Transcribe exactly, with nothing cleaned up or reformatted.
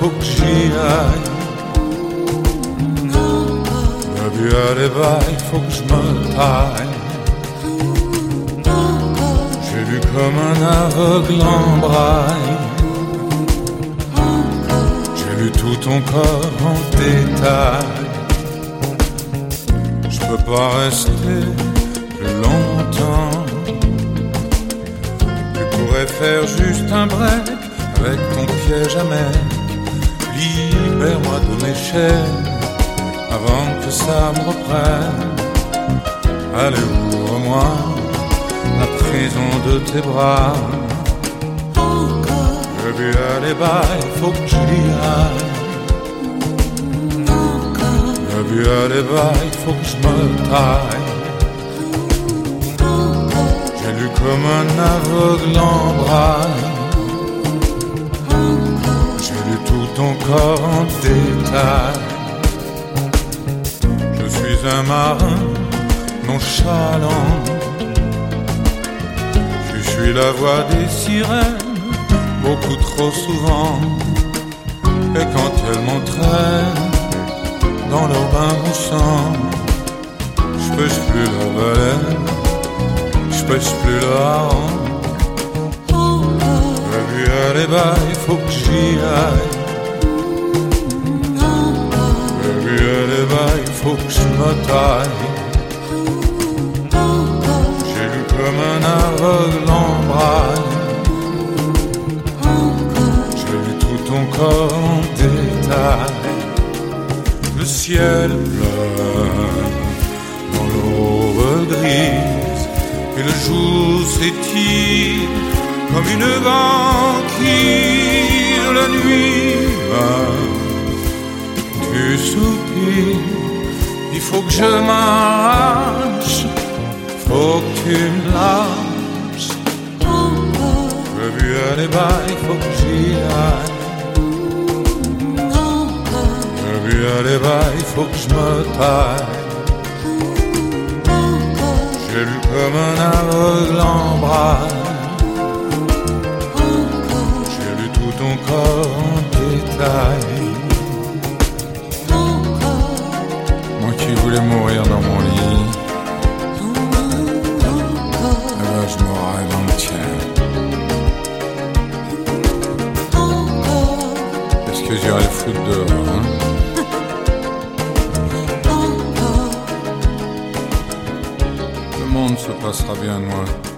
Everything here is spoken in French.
faut que j'y aille. Baby, allez, bye, faut que je me taille. J'ai lu comme un aveugle en braille. J'ai lu tout ton corps en détail. Je peux pas rester plus longtemps. Tu pourrais faire juste un break avec ton piège à mec. Libère-moi de mes chaînes avant que ça me reprenne. Allez, ouvre-moi la prison de tes bras. Baby, allez, bye, faut que j'y aille. Baby, allez, bye, faut que je me taille. J'ai lu comme un aveugle en braille. J'ai lu tout ton corps en détail. Je suis un marin nonchalant. Je suis la voix des sirènes beaucoup trop souvent. Et quand elles m'entraînent dans leur bain moussant, je pêche plus la baleine, je pêche plus le hareng. Baby, allez, bye, il faut que j'y aille. Baby, allez, bye, il faut que je me taille. J'ai lu comme un aveugle en braille. J'ai lu tout ton corps en détail. Le ciel pleure dans l'aube grise et le jour s'étire comme une banquise. La nuit tu soupires, il faut que je m'arrache, faut que tu me lâches. Baby, allez, bye, il faut que j'y aille. Baby, allez, bye, il faut que je me taille. J'ai lu comme un aveugle en braille. J'ai lu tout ton corps en détail. Moi qui voulais mourir dans mon lit, eh ben je mourrai dans le tien. Est-ce que j'irai le foutre dehors, hein? Le monde se passera bien de moi.